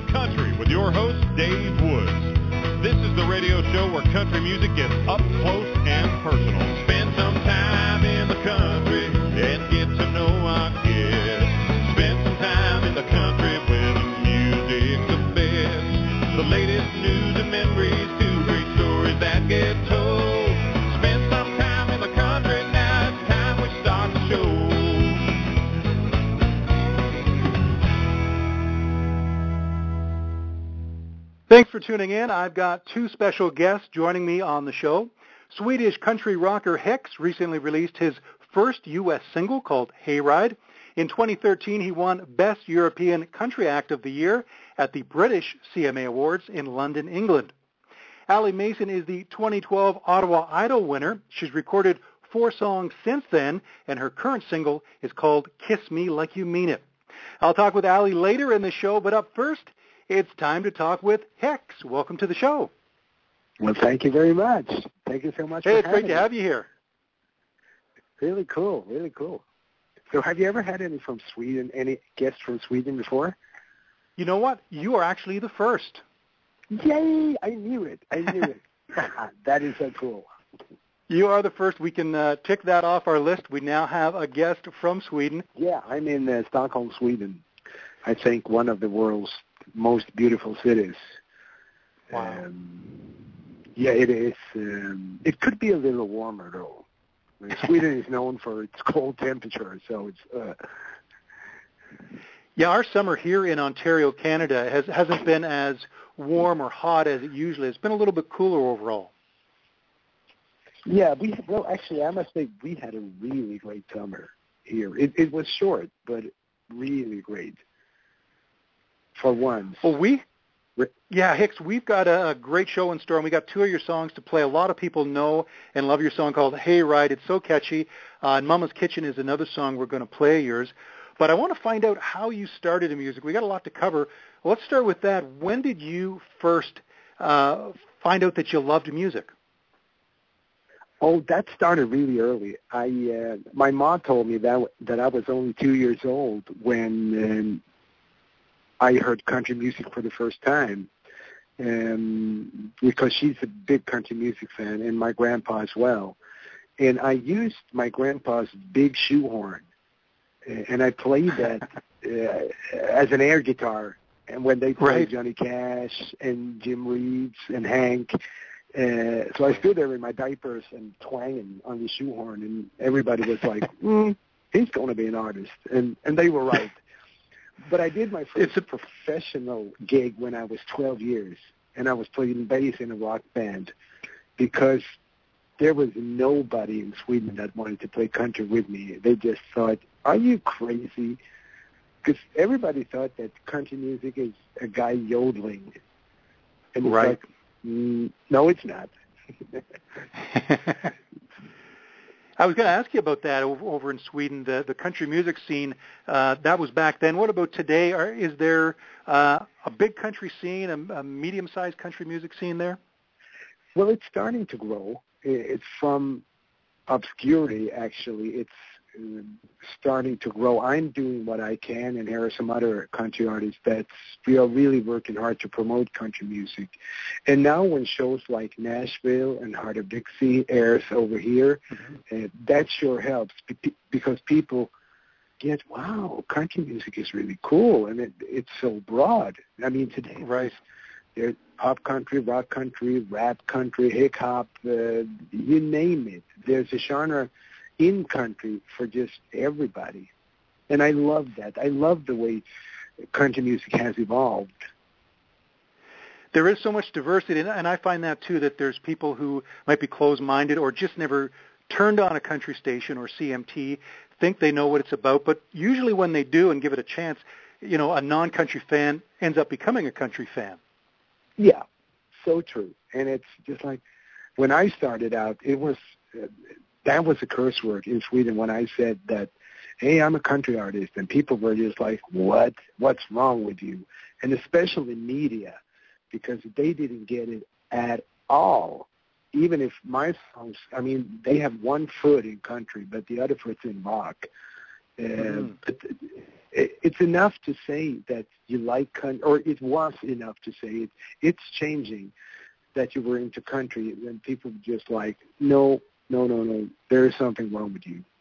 the Country with your host, Dave Woods. This is the radio show where country music gets up close and personal. Spend some time in the country and get to know our guests. Spend some time in the country where the music's the best. The latest news and memories, two great stories that get told. Spend some time in the country, now it's time we start the show. Thanks for tuning in. I've got two special guests joining me on the show. Swedish country rocker Hix recently released his first U.S. single called Hayride. In 2013, he won Best European Country Act of the Year at the British CMA Awards in London, England. Allie Mason is the 2012 Ottawa Idol winner. She's recorded 4 songs since then, and her current single is called Kiss Me Like You Mean It. I'll talk with Allie later in the show, but up first, it's time to talk with Hix. Welcome to the show. Well, thank you very much. Thank you so much for having me. Hey, it's great to have you here. Really cool, really cool. So have you ever had any from Sweden, any guests from Sweden before? You know what? You are actually the first. Yay! I knew it. That is so cool. You are the first. We can tick that off our list. We now have a guest from Sweden. Yeah, I'm in Stockholm, Sweden. I think one of the world's most beautiful cities. Wow. Yeah, it is. It could be a little warmer, though. I mean, Sweden is known for its cold temperature, so it's... Yeah, our summer here in Ontario, Canada, hasn't been as warm or hot as it usually is. It's been a little bit cooler overall. Yeah, actually, I must say we had a really great summer here. It was short, but really great. For once. Well, Hix, we've got a great show in store, and we got 2 of your songs to play. A lot of people know and love your song called Hayride. It's so catchy. And Mama's Kitchen is another song we're going to play of yours. But I want to find out how you started in music. We got a lot to cover. Let's start with that. When did you first find out that you loved music? Oh, that started really early. My mom told me that I was only 2 years old when I heard country music for the first time, because she's a big country music fan, and my grandpa as well. And I used my grandpa's big shoehorn, and I played that as an air guitar. And when they played Johnny Cash and Jim Reeves and Hank, so I stood there in my diapers and twanging on the shoehorn, and everybody was like, he's going to be an artist. And they were right. But I did my first professional gig when I was 12 years, and I was playing bass in a rock band because there was nobody in Sweden that wanted to play country with me. They just thought, are you crazy? Because everybody thought that country music is a guy yodeling. And it's like, no, it's not. I was going to ask you about that over in Sweden, the country music scene. That was back then. What about today? Is there a big country scene, a medium-sized country music scene there? Well, it's starting to grow. It's from obscurity, actually. It's starting to grow. I'm doing what I can, and here are some other country artists that we are really working hard to promote country music. And now when shows like Nashville and Heart of Dixie airs over here, that sure helps because people get, wow, country music is really cool, and it's so broad. I mean, today there's pop country, rock country, rap country, hip hop, you name it. There's a genre in country for just everybody. And I love that. I love the way country music has evolved. There is so much diversity, and I find that too, that there's people who might be closed-minded or just never turned on a country station or CMT, think they know what it's about, but usually when they do and give it a chance, you know, a non-country fan ends up becoming a country fan. Yeah, so true. And it's just like when I started out, it was that was a curse word in Sweden when I said that, hey, I'm a country artist, and people were just like, what? What's wrong with you? And especially media, because they didn't get it at all. Even if my songs, I mean, they have one foot in country, but the other foot's in rock. But it's enough to say that you like country, or it was enough to say it. It's changing that you were into country, and people just like, no, there is something wrong with you.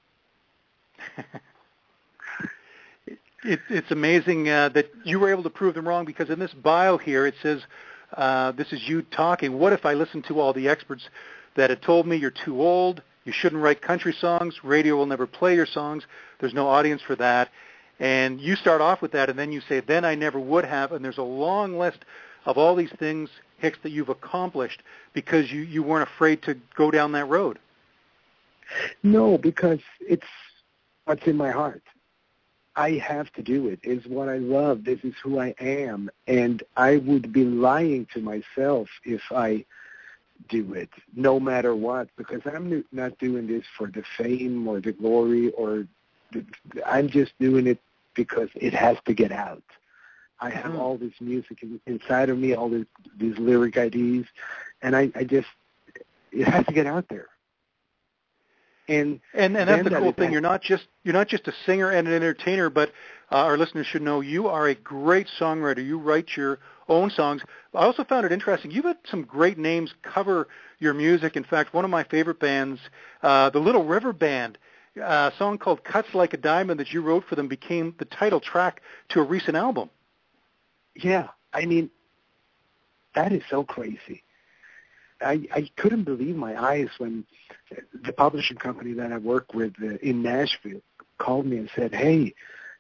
It's amazing that you were able to prove them wrong, because in this bio here it says, this is you talking, what if I listened to all the experts that had told me you're too old, you shouldn't write country songs, radio will never play your songs, there's no audience for that. And you start off with that, and then you say, then I never would have, and there's a long list of all these things, Hicks, that you've accomplished because you weren't afraid to go down that road. No, because it's what's in my heart. I have to do it. It's what I love. This is who I am. And I would be lying to myself if I do it, no matter what, because I'm not doing this for the fame or the glory, I'm just doing it because it has to get out. I have all this music inside of me, all these lyric ideas, and I just, it has to get out there. And that's the cool thing. You're not just a singer and an entertainer, but our listeners should know you are a great songwriter. You write your own songs. I also found it interesting. You've had some great names cover your music. In fact, one of my favorite bands, the Little River Band, a song called Cuts Like a Diamond that you wrote for them became the title track to a recent album. Yeah, I mean, that is so crazy. I couldn't believe my eyes when the publishing company that I work with in Nashville called me and said, hey,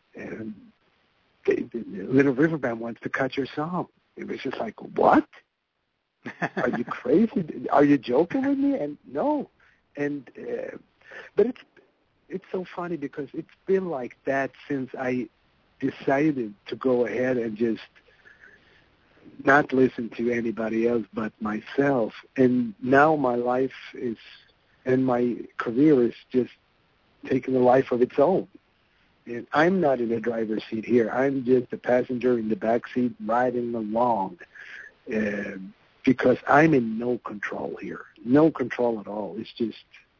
the Little River Band wants to cut your song. It was just like, what? Are you crazy? Are you joking with me? And no. And but it's so funny because it's been like that since I decided to go ahead and just not listen to anybody else but myself. And now my life is, and my career is just taking a life of its own. And I'm not in the driver's seat here. I'm just a passenger in the back seat riding along because I'm in no control here. No control at all. It's just,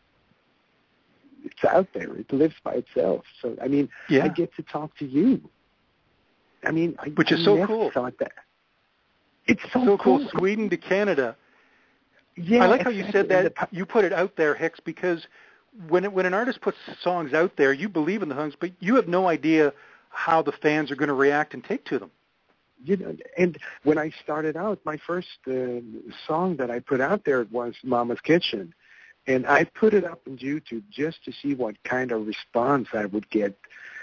it's out there. It lives by itself. So, I mean, I get to talk to you. I mean, which is so cool. Thought that. It's so cool. Sweden to Canada. Yeah, I like how you said that. You put it out there, Hicks, because when an artist puts songs out there, you believe in the songs, but you have no idea how the fans are going to react and take to them. You know, and when I started out, my first song that I put out there was Mama's Kitchen. And I put it up on YouTube just to see what kind of response I would get.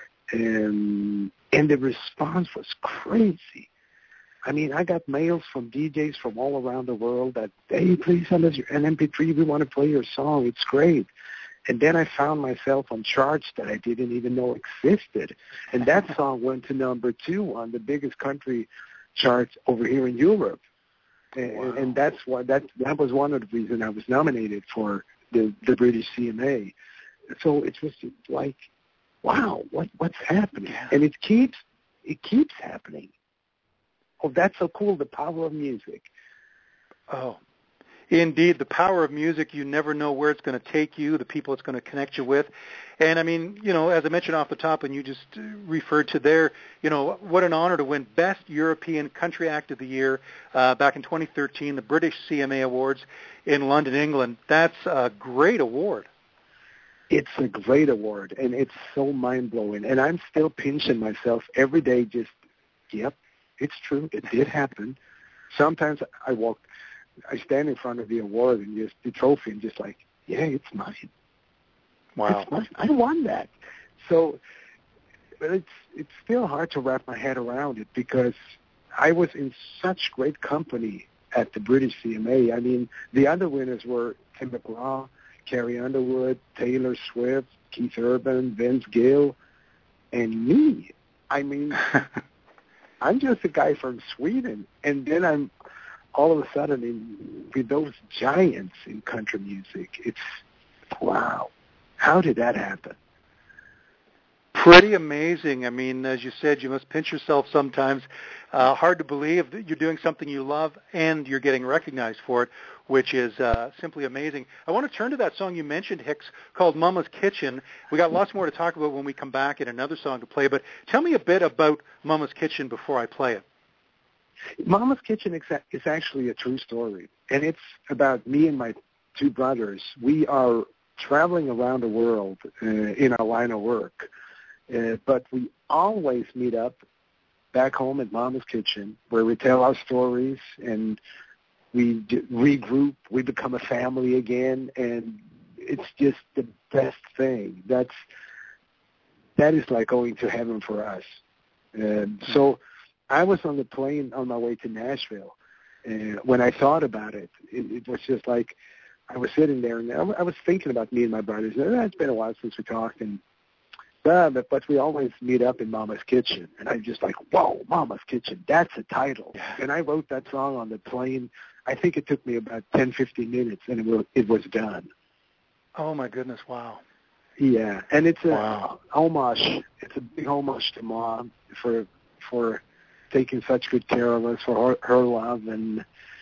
And the response was crazy. I mean, I got mails from DJs from all around the world that, hey, please send us an MP3. We want to play your song. It's great. And then I found myself on charts that I didn't even know existed. And that song went to number 2 on the biggest country charts over here in Europe. Wow. And that's why that was one of the reasons I was nominated for the British CMA. So it was like, wow, what's happening? Yeah. And it keeps happening. Oh, that's so cool, the power of music. Oh, indeed, the power of music. You never know where it's going to take you, the people it's going to connect you with. And, I mean, you know, as I mentioned off the top, and you just referred to there, you know, what an honor to win Best European Country Act of the Year back in 2013, the British CMA Awards in London, England. That's a great award. It's a great award, and it's so mind-blowing. And I'm still pinching myself every day just, yep, it's true. It did happen. Sometimes I stand in front of the award and just the trophy and just like, yeah, it's mine. Wow. It's mine. I won that. So but it's still hard to wrap my head around it because I was in such great company at the British CMA. I mean, the other winners were Tim McGraw, Carrie Underwood, Taylor Swift, Keith Urban, Vince Gill, and me. I mean, I'm just a guy from Sweden, and then I'm all of a sudden with those giants in country music. It's, wow. How did that happen? Pretty amazing. I mean, as you said, you must pinch yourself sometimes. Hard to believe that you're doing something you love and you're getting recognized for it, which is simply amazing. I want to turn to that song you mentioned, Hicks, called Mama's Kitchen. We got lots more to talk about when we come back and another song to play, but tell me a bit about Mama's Kitchen before I play it. Mama's Kitchen is actually a true story, and it's about me and my two brothers. We are traveling around the world in our line of work. But we always meet up back home at Mama's Kitchen, where we tell our stories and we regroup. We become a family again, and it's just the best thing. That is like going to heaven for us. So I was on the plane on my way to Nashville, and when I thought about it, it was just like I was sitting there, and I was thinking about me and my brothers. It's been a while since we talked, and but we always meet up in Mama's Kitchen, and I'm just like, whoa, Mama's Kitchen, that's a title. Yeah. And I wrote that song on the plane. I think it took me about 10, 15 minutes, and it was done. Oh, my goodness, wow. Yeah, and it's a homage. It's a big homage to Mom for taking such good care of us, for her love, and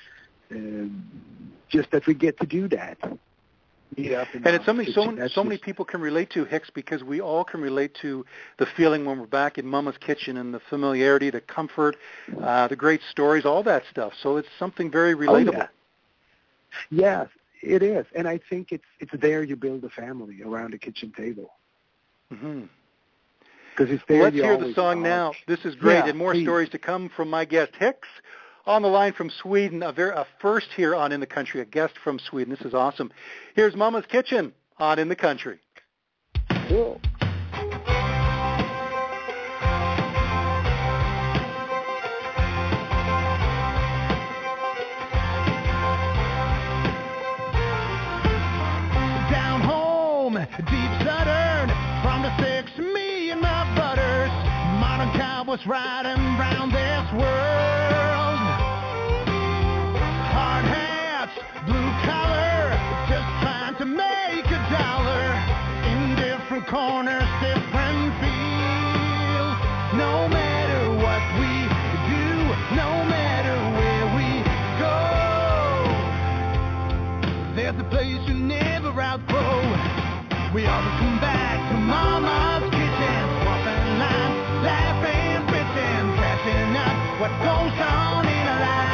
just that we get to do that. And it's something so many people can relate to, Hicks, because we all can relate to the feeling when we're back in Mama's Kitchen and the familiarity, the comfort, the great stories, all that stuff. So it's something very relatable. Oh, yeah. Yes, it is. And I think it's there you build a family around a kitchen table. Mm-hmm. Because it's there. Let's hear the song now. This is great, and more stories to come from my guest, Hicks. On the line from Sweden, a first here on In the Country, a guest from Sweden. This is awesome. Here's Mama's Kitchen on In the Country. Cool. Down home, deep southern, from the six, me and my butters, modern cowboys riding round this world. Blue collar, just trying to make a dollar in different corners, different fields. No matter what we do, no matter where we go, there's a place you never outgrow. We always come back to Mama's Kitchen, swapping lines, laughing, bitching, catching up what goes on in our lives.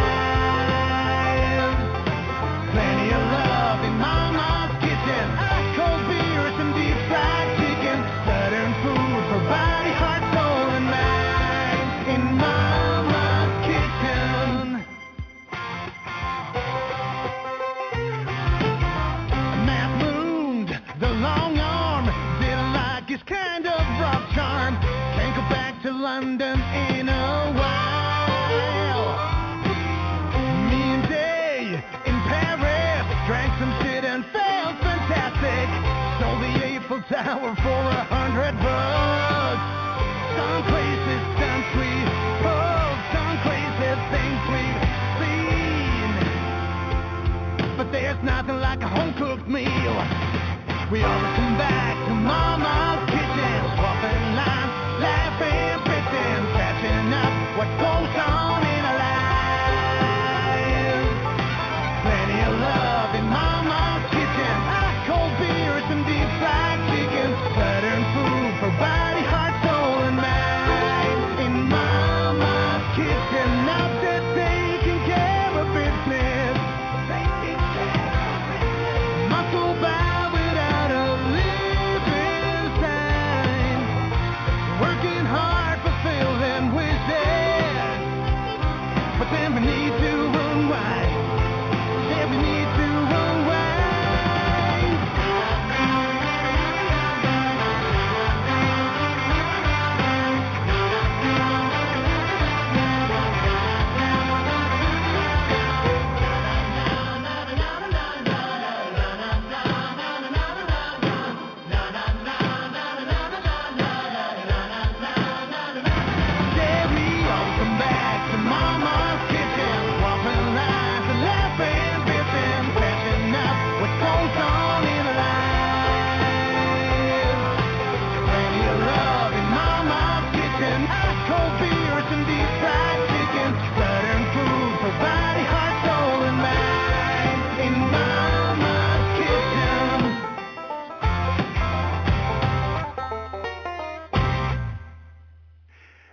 Plenty of love in Mama's Kitchen, ice cold beers and deep fried chicken, southern food for body, heart, soul, and mind in Mama's Kitchen. Matt loomed, the long arm, didn't like his kind of rough charm, can't go back to London in a while. Drank some shit and felt fantastic. Sold the Eiffel Tower for $100. Some places, some sweet, some places, things we've seen. But there's nothing like a home-cooked meal. We always come back to Mama's Kitchen, swapping lines, laughing, bitching, catching up what goes on in our lives. Plenty of love in Mama's Kitchen, ice cold beers and deep fried chicken, southern food for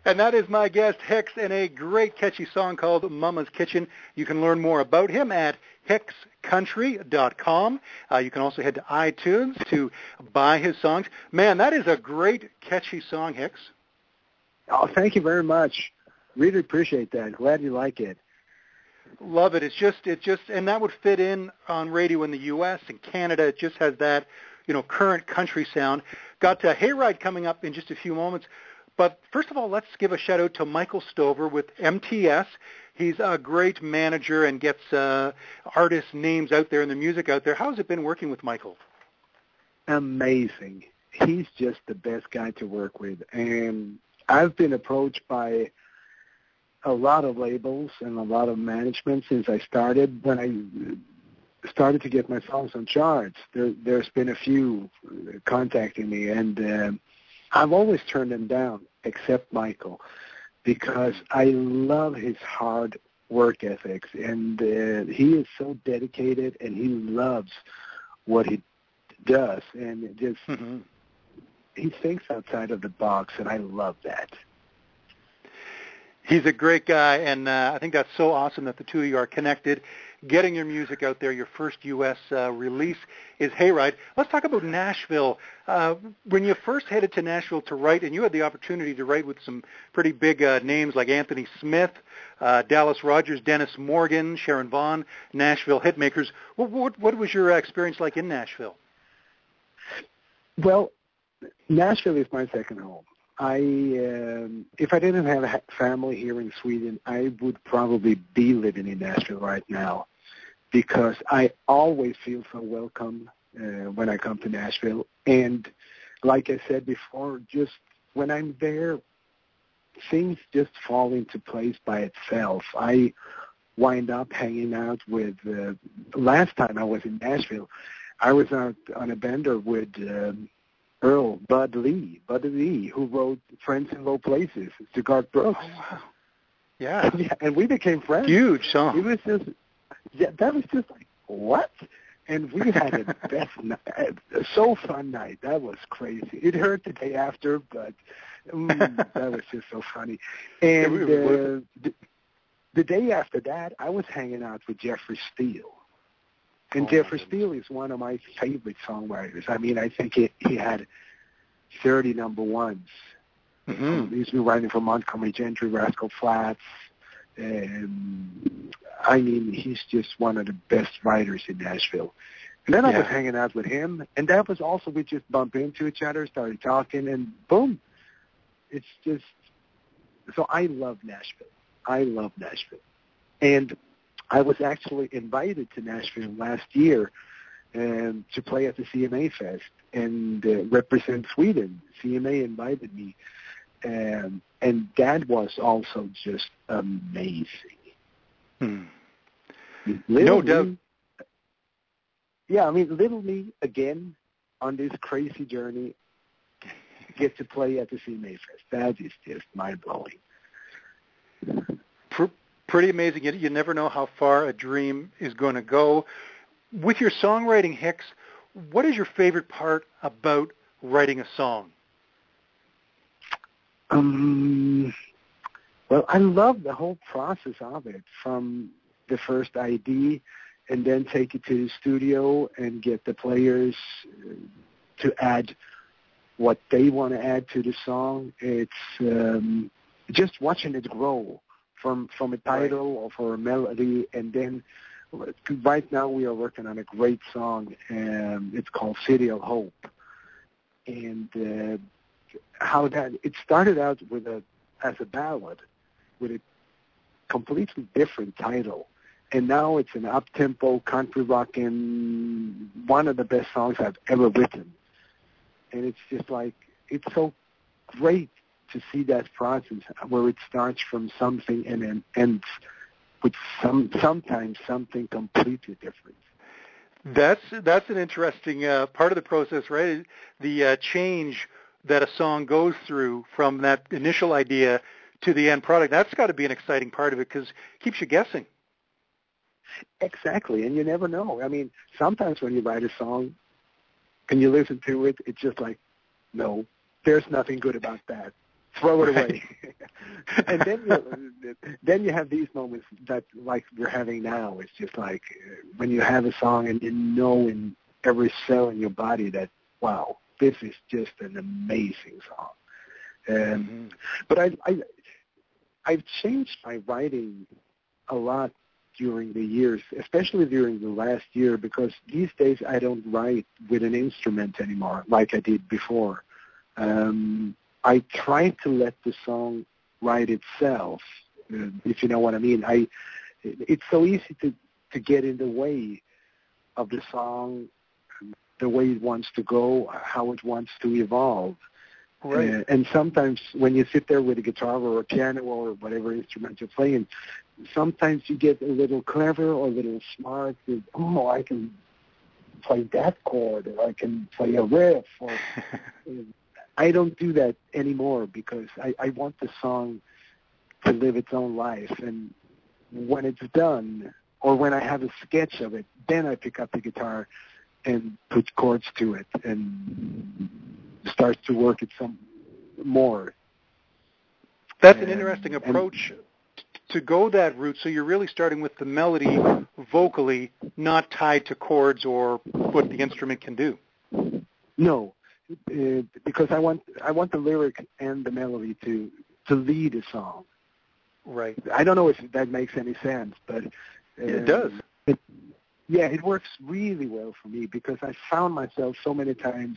And that is my guest, Hicks, and a great catchy song called Mama's Kitchen. You can learn more about him at hickscountry.com. You can also head to iTunes to buy his songs. Man, that is a great catchy song, Hicks. Oh, thank you very much. Really appreciate that. Glad you like it. Love it. It's just, and that would fit in on radio in the U.S. and Canada. It just has that, current country sound. Got Hayride coming up in just a few moments. But first of all, let's give a shout out to Michael Stover with MTS. He's a great manager and gets artists' names out there and the music out there. How's it been working with Michael? Amazing. He's just the best guy to work with. And I've been approached by a lot of labels and a lot of management since I started. When I started to get my songs on charts, there's been a few contacting me, and I've always turned them down, except Michael, because I love his hard work ethics, and he is so dedicated, and he loves what he does, and it just he thinks outside of the box, and I love that. He's a great guy, and I think that's so awesome that the two of you are connected, getting your music out there. Your first U.S. Release is Hayride. Let's talk about Nashville. When you first headed to Nashville to write, and you had the opportunity to write with some pretty big names like Anthony Smith, Dallas Rogers, Dennis Morgan, Sharon Vaughn, Nashville hitmakers, what was your experience like in Nashville? Well, Nashville is my second home. If I didn't have a family here in Sweden, I would probably be living in Nashville right now, because I always feel so welcome when I come to Nashville. And like I said before, just when I'm there, things just fall into place by itself. I wind up hanging out with, last time I was in Nashville, I was out on a bender with Earl Bud Lee, who wrote Friends in Low Places to Garth Brooks. Oh, wow. Yeah. Yeah, and we became friends. Huge song. It was just, that was just like, what? And we had a best night, so fun night. That was crazy. It hurt the day after, but that was just so funny. And the day after that, I was hanging out with Jeffrey Steele. And Jeffrey Steele is one of my favorite songwriters. I mean, I think he had 30 number ones. Mm-hmm. He's been writing for Montgomery Gentry, Rascal Flatts. I mean, he's just one of the best writers in Nashville. And then I was hanging out with him, and that was also, we just bumped into each other, started talking, and boom. It's just, so I love Nashville. And I was actually invited to Nashville last year to play at the CMA Fest and represent Sweden. CMA invited me, and that was also just amazing. No doubt. Yeah, I mean, little me, again, on this crazy journey, get to play at the CMA Fest. That is just mind-blowing. Pretty amazing. You never know how far a dream is going to go. With your songwriting, Hicks, what is your favorite part about writing a song? Well, I love the whole process of it, from the first idea and then take it to the studio and get the players to add what they want to add to the song. It's just watching it grow from a title or for a melody, and then right now we are working on a great song, and it's called City of Hope. And how that it started out as a ballad with a completely different title, and now it's an up-tempo country rockin', one of the best songs I've ever written. And it's just like, it's so great to see that process where it starts from something and then ends with sometimes something completely different. That's an interesting part of the process, right? The change that a song goes through from that initial idea to the end product. That's got to be an exciting part of it, because it keeps you guessing. Exactly, and you never know. I mean, sometimes when you write a song and you listen to it, it's just like, no, there's nothing good about that. throw it away. And then you have these moments that, like we're having now. It's just like when you have a song and you know in every cell in your body that, wow, this is just an amazing song. But I've changed my writing a lot during the years, especially during the last year, because these days I don't write with an instrument anymore like I did before. I try to let the song write itself, if you know what I mean. It's so easy to get in the way of the song, the way it wants to go, how it wants to evolve. Right. And sometimes when you sit there with a guitar or a piano or whatever instrument you're playing, sometimes you get a little clever or a little smart with, I can play that chord, or I can play a riff. Or I don't do that anymore because I want the song to live its own life. And when it's done, or when I have a sketch of it, then I pick up the guitar and put chords to it and start to work it some more. That's an interesting approach to go that route. So you're really starting with the melody vocally, not tied to chords or what the instrument can do. No, because I want the lyric and the melody to lead a song. Right. I don't know if that makes any sense, but it does. It works really well for me because I found myself so many times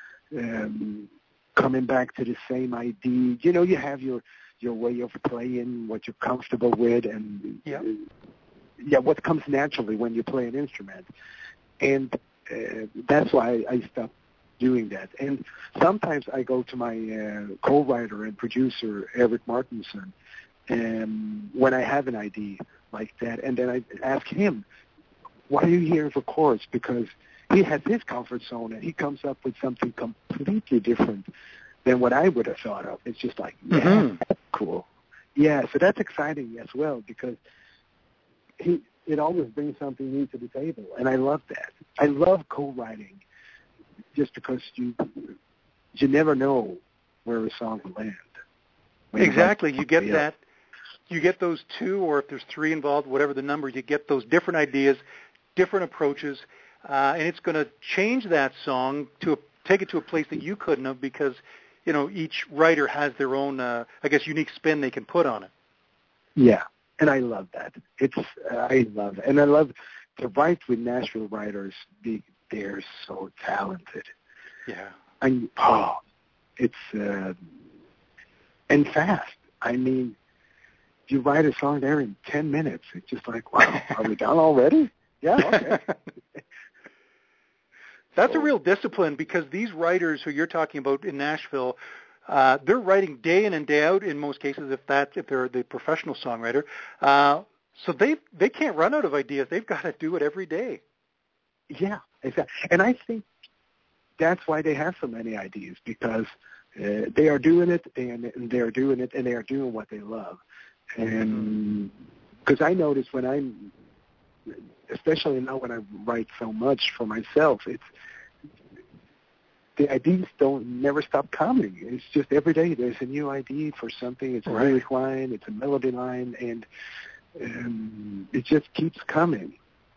coming back to the same idea. You know, you have your way of playing, what you're comfortable with, and what comes naturally when you play an instrument. And that's why I stopped doing that. And sometimes I go to my co-writer and producer, Eric Martinson, when I have an idea like that, and then I ask him, what are you hearing for chords? Because he has his comfort zone, and he comes up with something completely different than what I would have thought of. It's just like, that's cool. Yeah, so that's exciting as well because it always brings something new to the table, and I love that. I love co-writing just because you never know where a song will land. Exactly. You get that. You get those two, or if there's three involved, whatever the number, you get those different ideas, different approaches, and it's going to change that song take it to a place that you couldn't have because, you know, each writer has their own, unique spin they can put on it. Yeah, and I love that. I love it. And I love to write with Nashville writers. They're so talented. Yeah. It's and fast. I mean, you write a song there in 10 minutes. It's just like, wow, are we done already? Yeah, okay. That's a real discipline because these writers who you're talking about in Nashville, they're writing day in and day out in most cases if they're the professional songwriter. So they can't run out of ideas. They've got to do it every day. Yeah, exactly. And I think that's why they have so many ideas because they are doing it and they're doing it and they are doing what they love. And because I notice when especially now when I write so much for myself, the ideas never stop coming. It's just every day there's a new idea for something. It's a lyric line, it's a melody line, and it just keeps coming.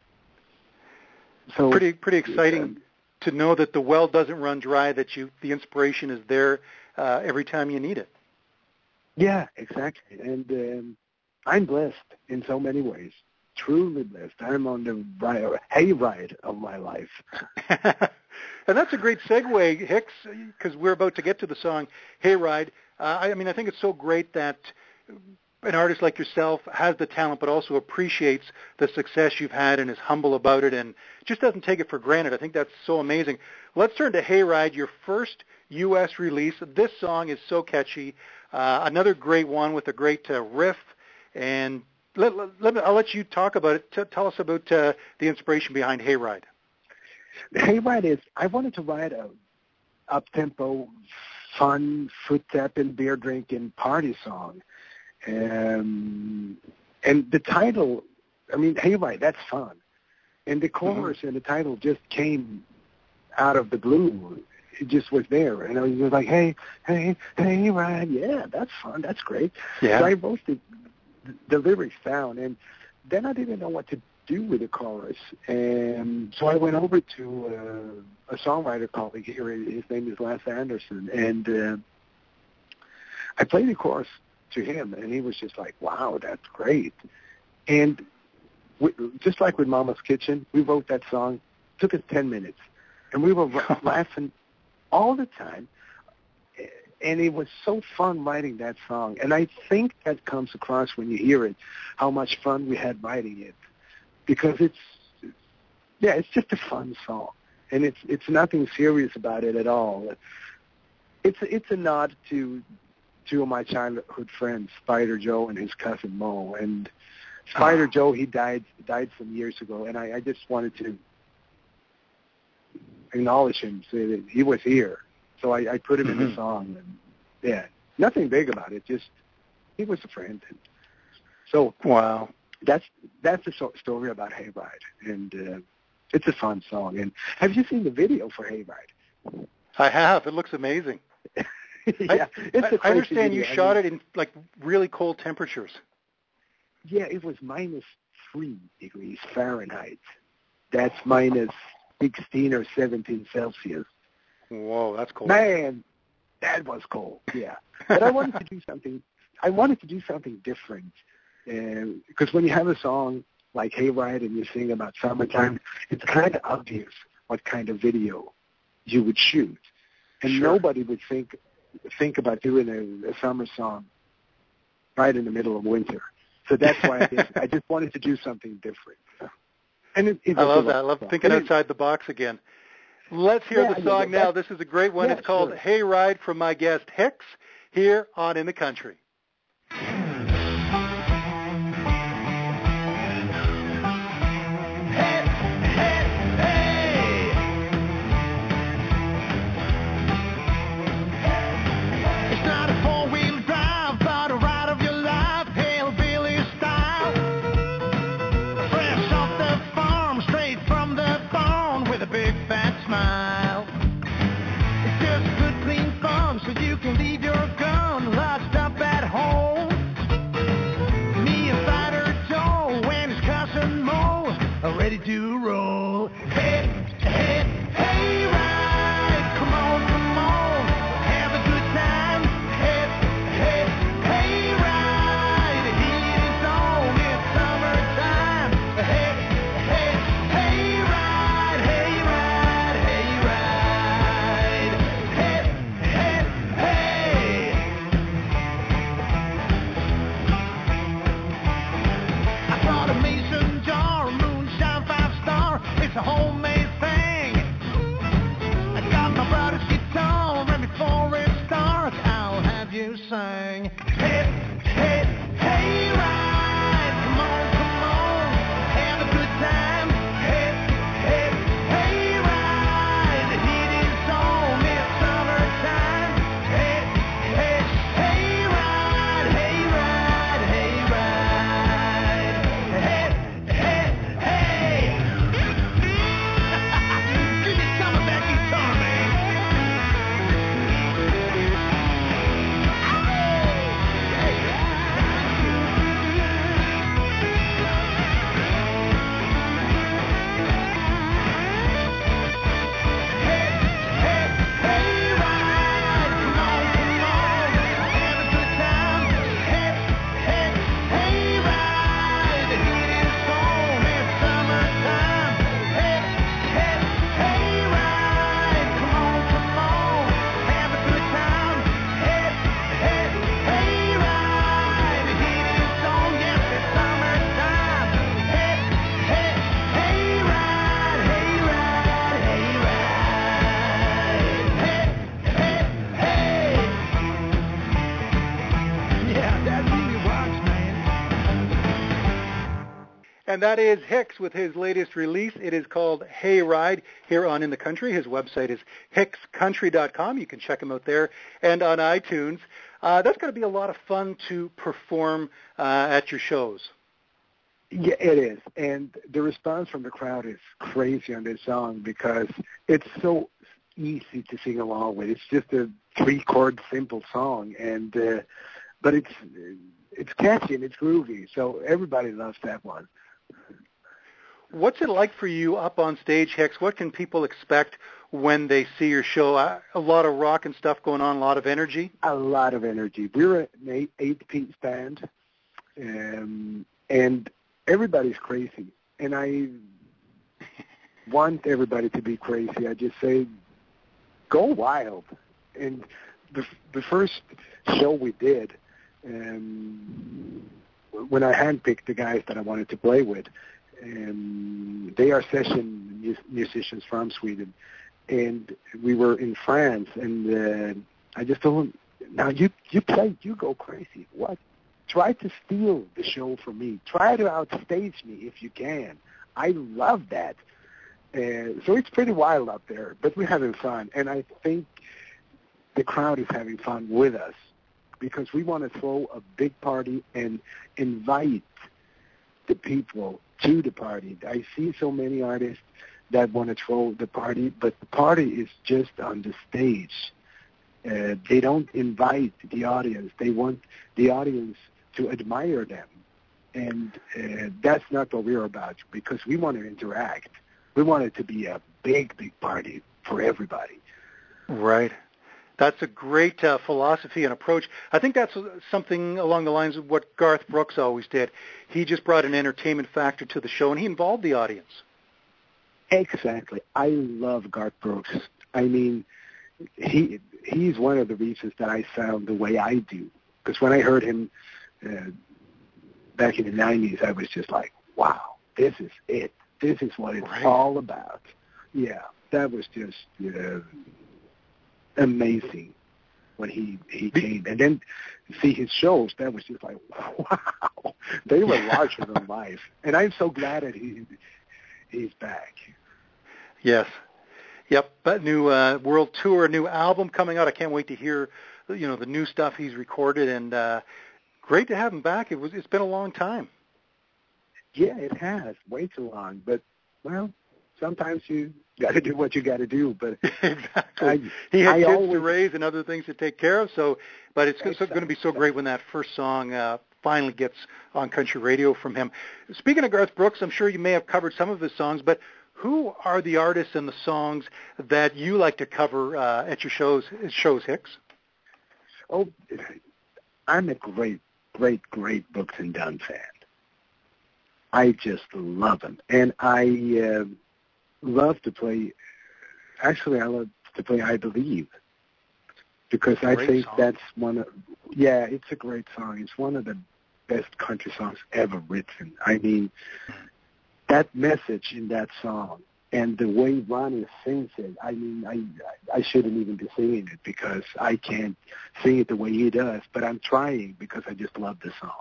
So pretty exciting to know that the well doesn't run dry, that the inspiration is there every time you need it. Yeah, exactly. And I'm blessed in so many ways. Truly blessed. I'm on the hayride of my life. And that's a great segue, Hicks, because we're about to get to the song Hayride. I think it's so great that an artist like yourself has the talent but also appreciates the success you've had and is humble about it and just doesn't take it for granted. I think that's so amazing. Let's turn to Hayride, your first U.S. release. This song is so catchy. Another great one with a great riff. And I'll let you talk about it. Tell us about the inspiration behind Hayride. Hayride is, I wanted to write a up-tempo, fun, foot-tapping, beer-drinking party song. And the title, Hayride, that's fun. And the chorus and the title just came out of the blue. it just was there. And I was like, hey, Ryan, yeah, that's fun. That's great. Yeah. So I wrote the lyrics down, and then I didn't know what to do with the chorus. And so I went over to a songwriter colleague here. His name is Lasse Anderson. And I played the chorus to him, and he was just like, wow, that's great. And just like with Mama's Kitchen, we wrote that song. It took us 10 minutes. And we were laughing all the time. And it was so fun writing that song. And I think that comes across when you hear it, how much fun we had writing it. Because it's just a fun song. And it's nothing serious about it at all. It's a nod to two of my childhood friends, Spider Joe and his cousin Mo. And Spider Joe, he died some years ago, and I just wanted to acknowledge him, say that he was here. So I put him in the song. And, yeah, nothing big about it, just he was a friend. And so wow, that's the story about Hayride, and it's a fun song. And have you seen the video for Hayride? I have. It looks amazing. Yeah, I understand you video. shot it in like really cold temperatures. Yeah, it was -3 degrees Fahrenheit. That's minus 16 or 17 Celsius. Whoa, that's cold. Man, that was cold. Yeah, but I wanted to do something. I wanted to do something different, because when you have a song like Hayride and you sing about summertime, it's kind of obvious what kind of video you would shoot, and Sure. nobody would think about doing a summer song right in the middle of winter. So that's why I just wanted to do something different. And I love that. I love thinking outside the box again. Let's hear the song now. This is a great one. Yeah, it's called sure. Hayride from my guest Hicks here on In the Country. Ready to roll. Hey, hey, hey, ride. Come on, have a good time. Hey, hey, hey, ride. The heat is on, it's summertime. Hey, hey, hey, ride. Hey, ride, hey, ride. Hey, hey, hey. I brought a mason jar, moonshine 5-star. It's a homemade thing. I got my brother's guitar, and before it starts, I'll have you sing. Hey, hey, hey, ride. Come on, have a good time. Hey, hey, hey, ride. The heat is on, it's summertime. Hey, hey, hey, ride. Hey, ride, hey, ride. Hey, hey, hey. Give me some of that guitar, man. And that is Hicks with his latest release. It is called Hayride here on In the Country. His website is hickscountry.com. You can check him out there and on iTunes. That's going to be a lot of fun to perform at your shows. Yeah, it is. And the response from the crowd is crazy on this song because it's so easy to sing along with. It's just a 3-chord simple song, and but it's catchy and it's groovy, so everybody loves that one. What's it like for you up on stage, Hicks? What can people expect when they see your show? A lot of rock and stuff going on, a lot of energy? A lot of energy. We're an 8-piece band, and everybody's crazy. And I want everybody to be crazy. I just say, go wild. And the first show we did, when I handpicked the guys that I wanted to play with, they are session musicians from Sweden, and we were in France, and I just told them, now you play, you go crazy. What? Try to steal the show from me. Try to outstage me if you can. I love that. So it's pretty wild out there, but we're having fun, and I think the crowd is having fun with us because we want to throw a big party and invite the people to the party. I see so many artists that want to throw the party, but the party is just on the stage. They don't invite the audience. They want the audience to admire them. And that's not what we're about, because we want to interact. We want it to be a big, big party for everybody. Right. That's a great philosophy and approach. I think that's something along the lines of what Garth Brooks always did. He just brought an entertainment factor to the show, and he involved the audience. Exactly. I love Garth Brooks. I mean, he's one of the reasons that I sound the way I do. Because when I heard him back in the 90s, I was just like, wow, this is it. This is what it's all about. Yeah, that was just amazing when he came. And then see his shows, that was just like, wow. They were larger than life. And I'm so glad that he's back. Yes. Yep. But new world tour, new album coming out. I can't wait to hear, the new stuff he's recorded, and great to have him back. It's been a long time. Yeah, it has. Way too long. But, well, sometimes you got to do what you got to do. But exactly. He had kids to raise and other things to take care of. But it's going to be so great when that first song finally gets on country radio from him. Speaking of Garth Brooks, I'm sure you may have covered some of his songs, but who are the artists and the songs that you like to cover at your shows, Hicks? Oh, I'm a great, great, great Brooks and Dunn fan. I just love them. And I love to play, actually I love to play I Believe, because I think that's it's a great song. It's one of the best country songs ever written. I mean, that message in that song and the way Ronnie sings it, I mean, I shouldn't even be singing it because I can't sing it the way he does, but I'm trying because I just love the song.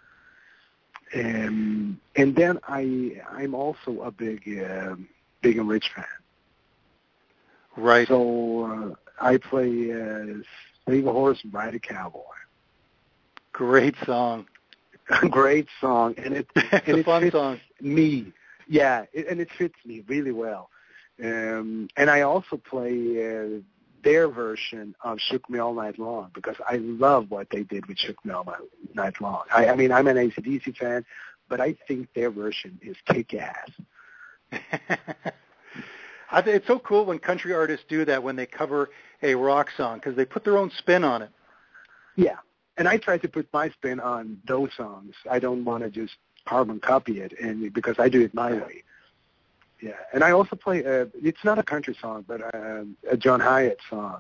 And then I'm also a big and Rich fan. Right. So I play Save a Horse and Ride a Cowboy. Great song. Great song, and it's a fun fits song. Me. Yeah, and it fits me really well. And I also play their version of Shook Me All Night Long, because I love what they did with Shook Me All Night Long. I mean, I'm an AC/DC fan, but I think their version is kick-ass. It's so cool when country artists do that, when they cover a rock song, because they put their own spin on it. Yeah, and I try to put my spin on those songs. I don't want to just carbon copy it, and because I do it my way. Yeah, and I also play, it's not a country song, but a John Hyatt song.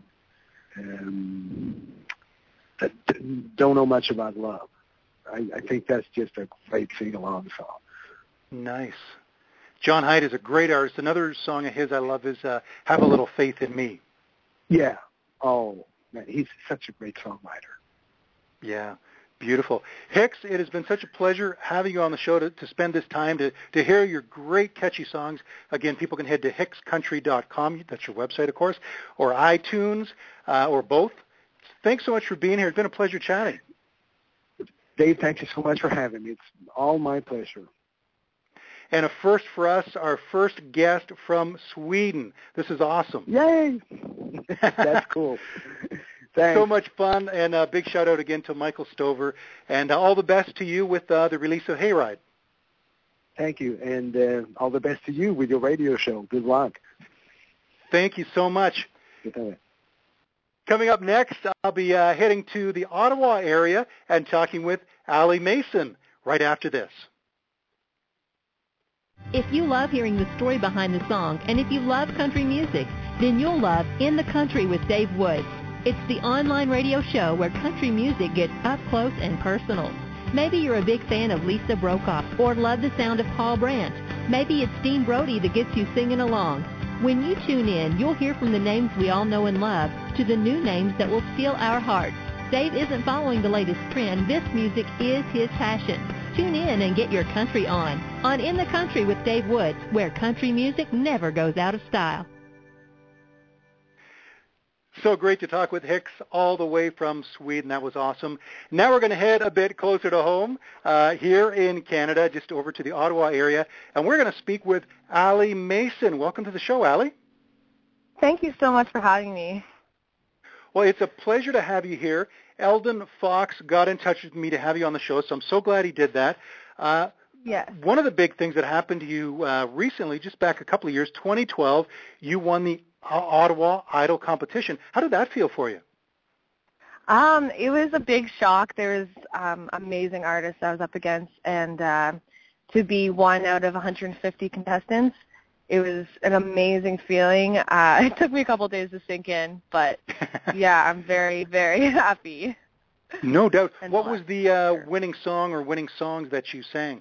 Don't Know Much About Love. I think that's just a great sing-along song. Nice. John Hyatt is a great artist. Another song of his I love is Have a Little Faith in Me. Yeah. Oh, man, he's such a great songwriter. Yeah. Beautiful. Hicks, it has been such a pleasure having you on the show to spend this time to hear your great catchy songs. Again, people can head to hickscountry.com. That's your website, of course, or iTunes, or both. Thanks so much for being here. It's been a pleasure chatting. Dave, thank you so much for having me. It's all my pleasure. and a first for us, our first guest from Sweden. This is awesome. Yay! That's cool. Thanks. So much fun, and a big shout-out again to Michael Stover, and all the best to you with the release of Hayride. Thank you, and all the best to you with your radio show. Good luck. Thank you so much. Good. Coming up next, I'll be heading to the Ottawa area and talking with Allie Mason right after this. If you love hearing the story behind the song, and if you love country music, then you'll love In the Country with Dave Woods. It's the online radio show where country music gets up close and personal. Maybe you're a big fan of Lisa Brokaw or love the sound of Paul Brandt. Maybe it's Dean Brody that gets you singing along. When you tune in, you'll hear from the names we all know and love to the new names that will steal our hearts. Dave isn't following the latest trend. This music is his passion. Tune in and get your country on In the Country with Dave Woods, where country music never goes out of style. So great to talk with Hicks all the way from Sweden. That was awesome. Now we're going to head a bit closer to home here in Canada, just over to the Ottawa area, and we're going to speak with Allie Mason. Welcome to the show, Allie. Thank you so much for having me. Well, it's a pleasure to have you here. Eldon Fox got in touch with me to have you on the show, so I'm so glad he did that. Yes. One of the big things that happened to you recently, just back a couple of years, 2012, you won the Ottawa Idol competition. How did that feel for you? It was a big shock. There was amazing artists I was up against, and to be one out of 150 contestants, it was an amazing feeling. It took me a couple of days to sink in, but yeah, I'm very, very happy. No doubt. What was the winning song or winning songs that you sang?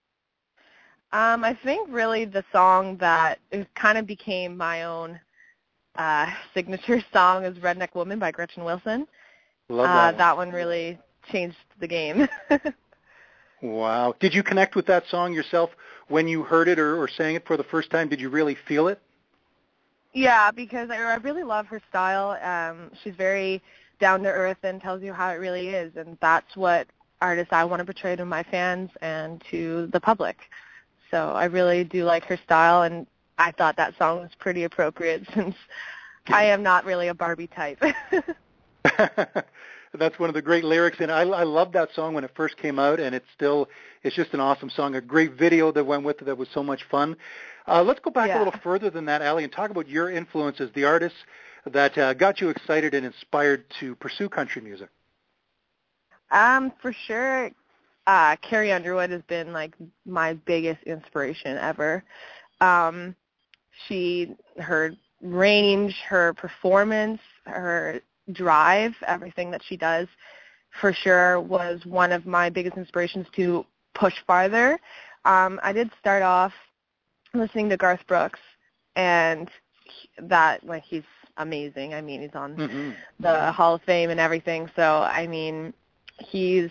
I think really the song that it kind of became my own signature song is Redneck Woman by Gretchen Wilson. Love that one. That one really changed the game. Wow. Did you connect with that song yourself when you heard it or sang it for the first time? Did you really feel it? Yeah, because I really love her style. She's very down to earth and tells you how it really is, and that's what artists I want to portray to my fans and to the public. So I really do like her style, and I thought that song was pretty appropriate since I am not really a Barbie type. That's one of the great lyrics, and I loved that song when it first came out, and it's just an awesome song. A great video that went with it that was so much fun. Let's go back a little further than that, Allie, and talk about your influences, the artists that got you excited and inspired to pursue country music. For sure, Carrie Underwood has been like my biggest inspiration ever. Her range, her performance, her drive, everything that she does for sure was one of my biggest inspirations to push farther. I did start off listening to Garth Brooks, and that, like, he's amazing. I mean, he's on the Hall of Fame and everything. So, I mean, he's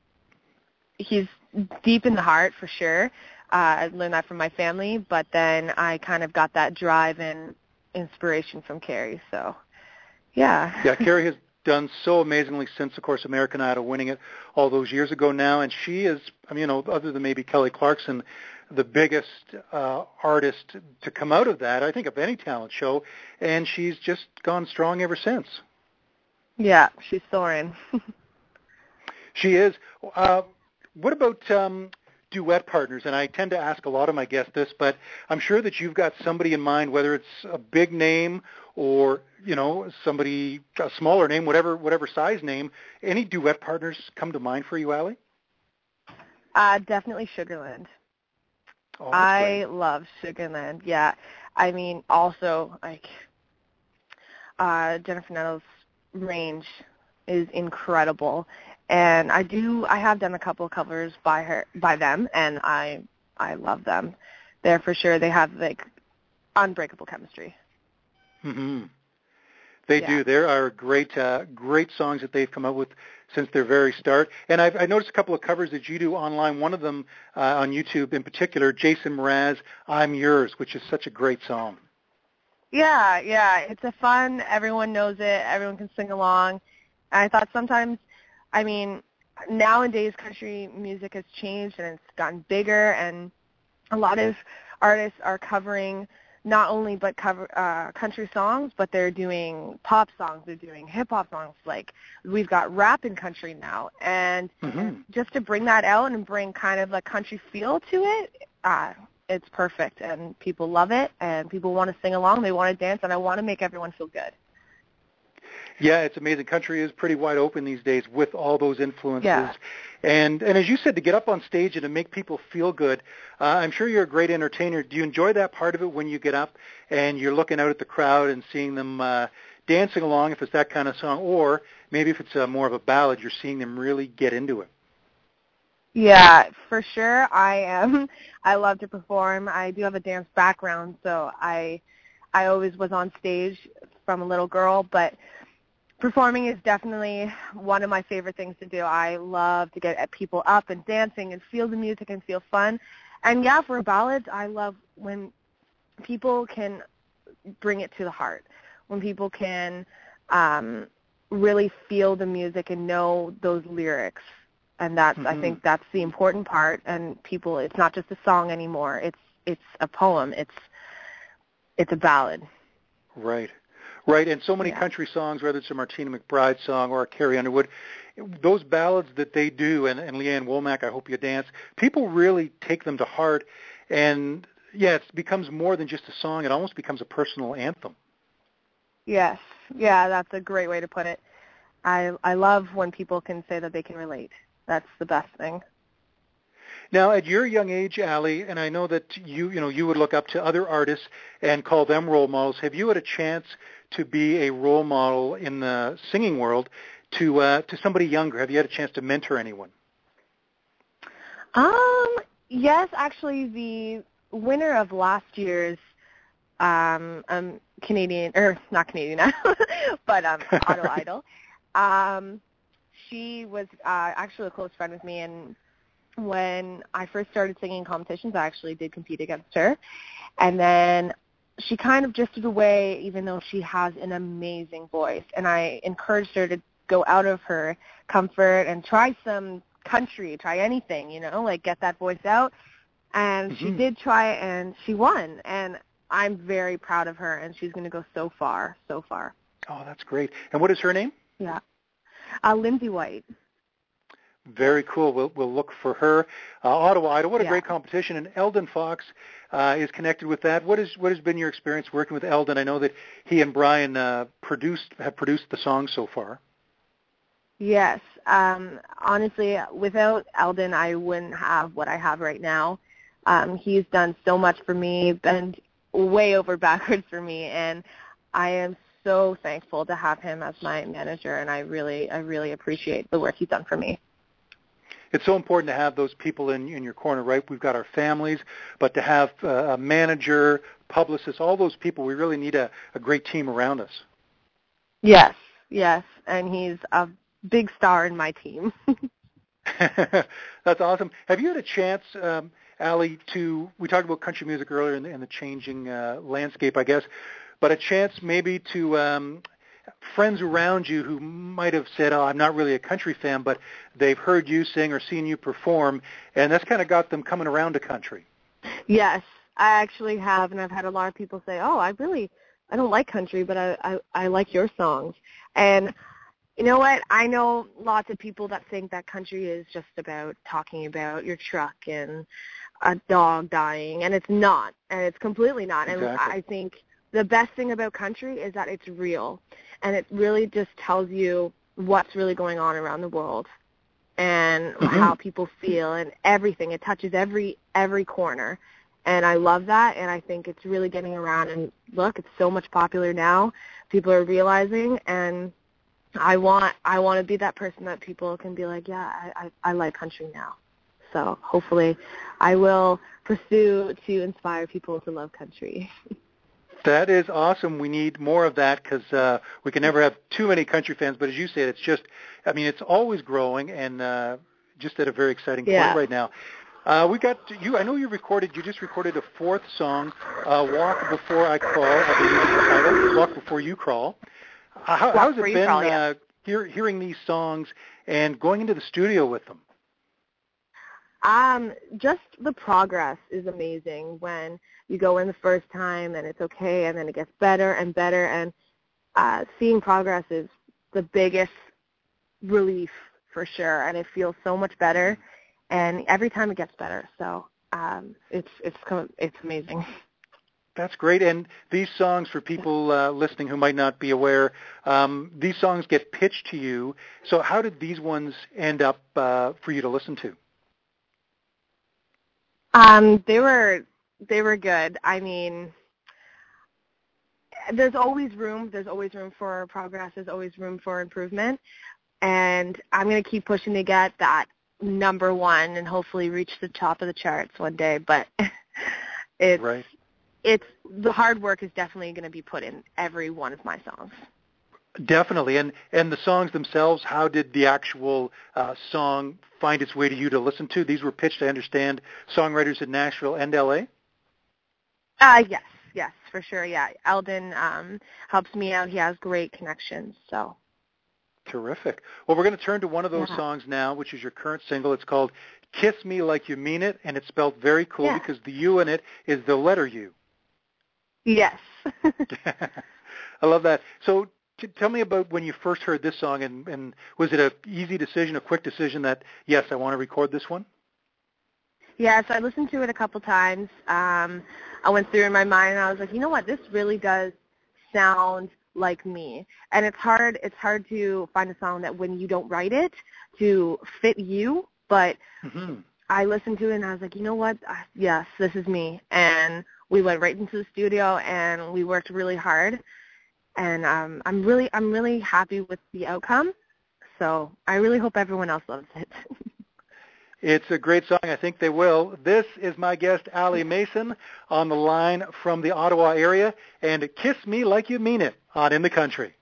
deep in the heart for sure. I learned that from my family, but then I kind of got that drive and inspiration from Carrie. So, yeah. Yeah, Carrie has done so amazingly since, of course, American Idol, winning it all those years ago now, and she is, I mean, other than maybe Kelly Clarkson, the biggest artist to come out of that, I think, of any talent show, and she's just gone strong ever since. Yeah, she's soaring. She is. What about duet partners? And I tend to ask a lot of my guests this, but I'm sure that you've got somebody in mind, whether it's a big name or, you know, somebody, a smaller name, whatever size name. Any duet partners come to mind for you, Allie? Definitely Sugarland. Oh, I love Sugarland. Yeah. I mean, also, like, Jennifer Nettles' range is incredible. And I have done a couple of covers by them, and I love them. They're for sure, they have, like, unbreakable chemistry. Mm-hmm. They do. There are great songs that they've come up with since their very start. And I noticed a couple of covers that you do online. One of them on YouTube in particular, Jason Mraz, I'm Yours, which is such a great song. Yeah. It's a fun, everyone knows it, everyone can sing along. And I thought sometimes, I mean, nowadays country music has changed and it's gotten bigger, and a lot of artists are covering not only but country songs, but they're doing pop songs, they're doing hip-hop songs. Like, we've got rap in country now. And just to bring that out and bring kind of a country feel to it, it's perfect. And people love it, and people want to sing along, they want to dance, and I want to make everyone feel good. Yeah, it's amazing. Country is pretty wide open these days with all those influences. Yeah. And as you said, to get up on stage and to make people feel good, I'm sure you're a great entertainer. Do you enjoy that part of it when you get up and you're looking out at the crowd and seeing them dancing along, if it's that kind of song, or maybe if it's more of a ballad, you're seeing them really get into it? Yeah, for sure. I love to perform. I do have a dance background, so I always was on stage from a little girl, but performing is definitely one of my favorite things to do. I love to get people up and dancing and feel the music and feel fun. And yeah, for ballads, I love when people can bring it to the heart, when people can really feel the music and know those lyrics. And that's I think that's the important part. And people, it's not just a song anymore. It's a poem. It's a ballad. Right. Right, and so many country songs, whether it's a Martina McBride song or a Carrie Underwood, those ballads that they do, and Leanne Womack, I Hope You Dance, people really take them to heart, and yeah, it becomes more than just a song. It almost becomes a personal anthem. Yes, yeah, that's a great way to put it. I love when people can say that they can relate. That's the best thing. Now, at your young age, Allie, and I know that you would look up to other artists and call them role models. Have you had a chance to be a role model in the singing world to somebody younger? Have you had a chance to mentor anyone? Yes, actually, the winner of last year's Canadian, or not Canadian, but Auto Idol. She was actually a close friend with me, and when I first started singing competitions, I actually did compete against her. And then she kind of drifted away, even though she has an amazing voice. And I encouraged her to go out of her comfort and try some country, try anything, like get that voice out. And she did try, and she won. And I'm very proud of her, and she's going to go so far, so far. Oh, that's great. And what is her name? Yeah. Lindsay White. Very cool. We'll look for her. Ottawa Idol, what a great competition. And Eldon Fox is connected with that. What has been your experience working with Eldon? I know that he and Brian have produced the song so far. Yes. Honestly, without Eldon, I wouldn't have what I have right now. He's done so much for me, bent way over backwards for me, and I am so thankful to have him as my manager, and I really appreciate the work he's done for me. It's so important to have those people in your corner, right? We've got our families, but to have a manager, publicist, all those people, we really need a great team around us. Yes, and he's a big star in my team. That's awesome. Have you had a chance, Allie, we talked about country music earlier and the changing landscape, I guess, but a chance maybe to friends around you who might have said, I'm not really a country fan, but they've heard you sing or seen you perform, and that's kind of got them coming around to country. Yes, I actually have, and I've had a lot of people say, I don't like country, but I like your songs. And you know what? I know lots of people that think that country is just about talking about your truck and a dog dying, and it's not, and it's completely not. Exactly. And I think the best thing about country is that it's real, and it really just tells you what's really going on around the world and how people feel and everything. It touches every corner, and I love that, and I think it's really getting around. And look, it's so much popular now. People are realizing, and I want to be that person that people can be like, I like country now. So hopefully I will pursue to inspire people to love country. That is awesome. We need more of that because we can never have too many country fans. But as you said, it's always growing and just at a very exciting point right now. We got you. I know you just recorded a fourth song, Walk Before I Crawl. I believe is the title, Walk Before You Crawl. How's it been hearing these songs and going into the studio with them? Just the progress is amazing when you go in the first time and it's okay, and then it gets better and better, and seeing progress is the biggest relief for sure, and it feels so much better, and every time it gets better. So it's amazing. That's great. And these songs, for people listening who might not be aware, these songs get pitched to you. So how did these ones end up for you to listen to? They were good. I mean, there's always room for progress. There's always room for improvement. And I'm going to keep pushing to get that number one and hopefully reach the top of the charts one day. But it's the hard work is definitely going to be put in every one of my songs. Definitely. And the songs themselves, how did the actual song find its way to you to listen to? These were pitched, I understand, songwriters in Nashville and L.A.? Yes, for sure, yeah. Eldon helps me out. He has great connections, so. Terrific. Well, we're going to turn to one of those songs now, which is your current single. It's called Kiss Me Like You Mean It, and it's spelled very cool because the U in it is the letter U. Yes. I love that. So tell me about when you first heard this song, and was it an easy decision, a quick decision that, yes, I want to record this one? Yes, I listened to it a couple times. I went through in my mind, and I was like, you know what, this really does sound like me. And it's hard to find a song that when you don't write it to fit you, but I listened to it, and I was like, you know what, yes, this is me. And we went right into the studio, and we worked really hard. And I'm really happy with the outcome. So I really hope everyone else loves it. It's a great song. I think they will. This is my guest, Allie Mason, on the line from the Ottawa area, and Kiss Me Like You Mean It on In the Country.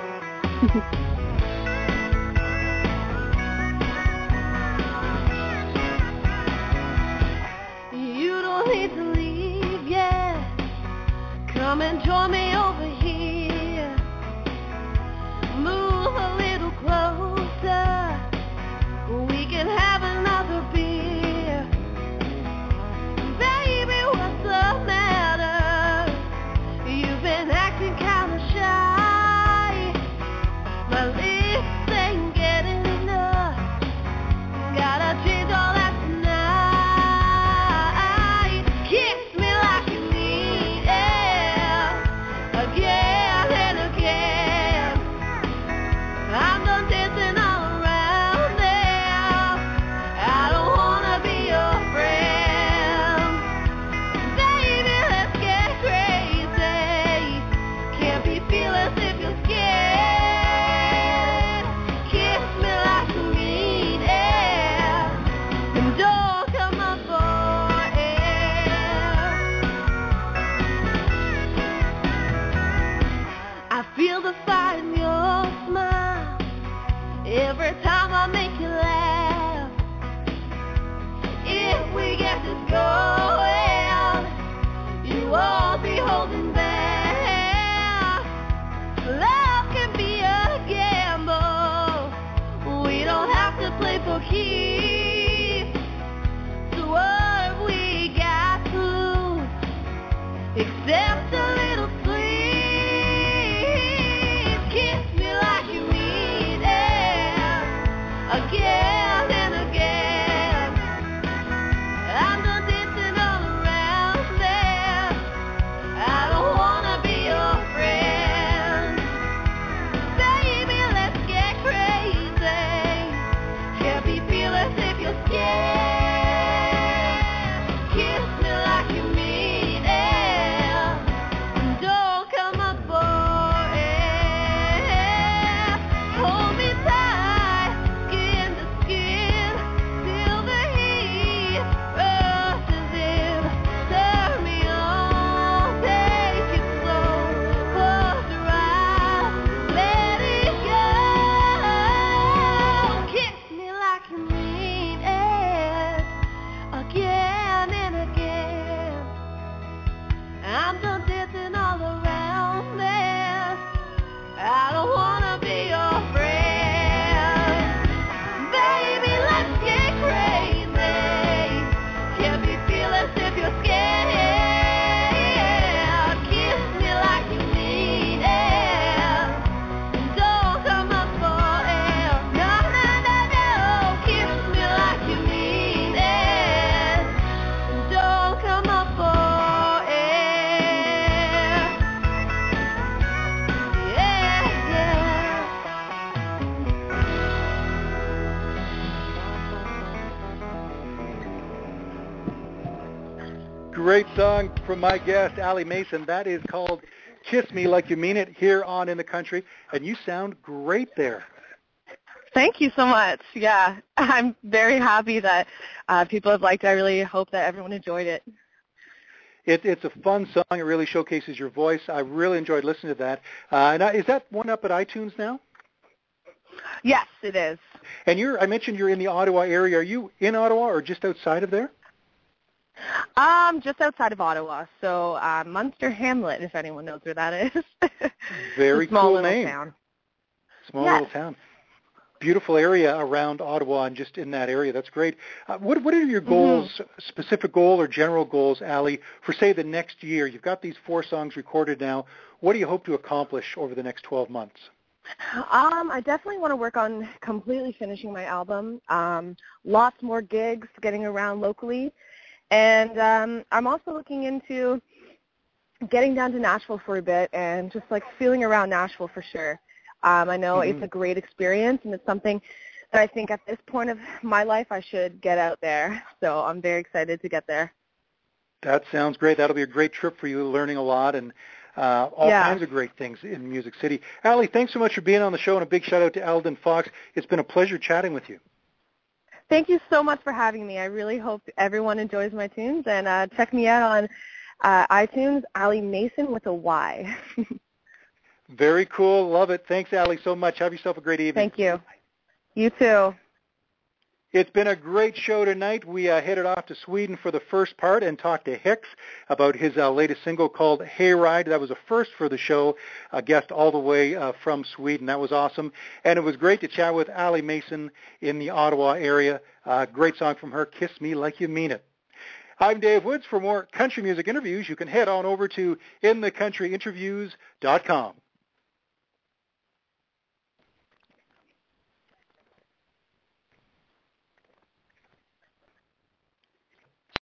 You don't need to leave yet. Come and join me over here. Move a little closer. We can have another beer. Baby, what's the matter? You've been acting kind of shy. My lips ain't getting enough. Gotta change all that tonight. Kiss me like you mean it. Again and again. I'm done dancing all around there. I don't wanna be your friend. Baby, let's get crazy. Can't be fearless if you're scared. Kiss me like you mean it. And don't come up for air. I feel the fire in your smile. Every time I make you laugh. If we get this going, you won't be holding back. Love can be a gamble. We don't have to play for keeps. So what have we got to lose except a little sleep? Kiss me like you mean it. Again and again. I'm done dancing all around there. I don't wanna be your friend. Baby, let's get crazy. Can't be feeling Great song from my guest, Allie Mason. That is called Kiss Me Like You Mean It here on In the Country, and you sound great there. Thank you so much. Yeah, I'm very happy that people have liked it. I really hope that everyone enjoyed it. It's a fun song. It really showcases your voice. I really enjoyed listening to that. Now, is that one up at iTunes now? Yes, it is. And I mentioned you're in the Ottawa area. Are you in Ottawa or just outside of there? Just outside of Ottawa, so Munster Hamlet, if anyone knows where that is. Very small cool little name. Town. Small Yes. little town. Beautiful area around Ottawa and just in that area. That's great. What are your goals, specific goal or general goals, Allie, for, say, the next year? You've got these 4 songs recorded now. What do you hope to accomplish over the next 12 months? I definitely want to work on completely finishing my album. Lots more gigs, getting around locally. And I'm also looking into getting down to Nashville for a bit and just like feeling around Nashville for sure. I know it's a great experience, and it's something that I think at this point of my life I should get out there. So I'm very excited to get there. That sounds great. That'll be a great trip for you, learning a lot and all kinds of great things in Music City. Allie, thanks so much for being on the show, and a big shout-out to Eldon Fox. It's been a pleasure chatting with you. Thank you so much for having me. I really hope everyone enjoys my tunes, and check me out on iTunes, Allie Mason with a Y. Very cool. Love it. Thanks, Allie, so much. Have yourself a great evening. Thank you. You too. It's been a great show tonight. We headed off to Sweden for the first part and talked to Hicks about his latest single called Hayride. That was a first for the show, a guest all the way from Sweden. That was awesome. And it was great to chat with Allie Mason in the Ottawa area. Great song from her, Kiss Me Like You Mean It. I'm Dave Woods. For more country music interviews, you can head on over to inthecountryinterviews.com.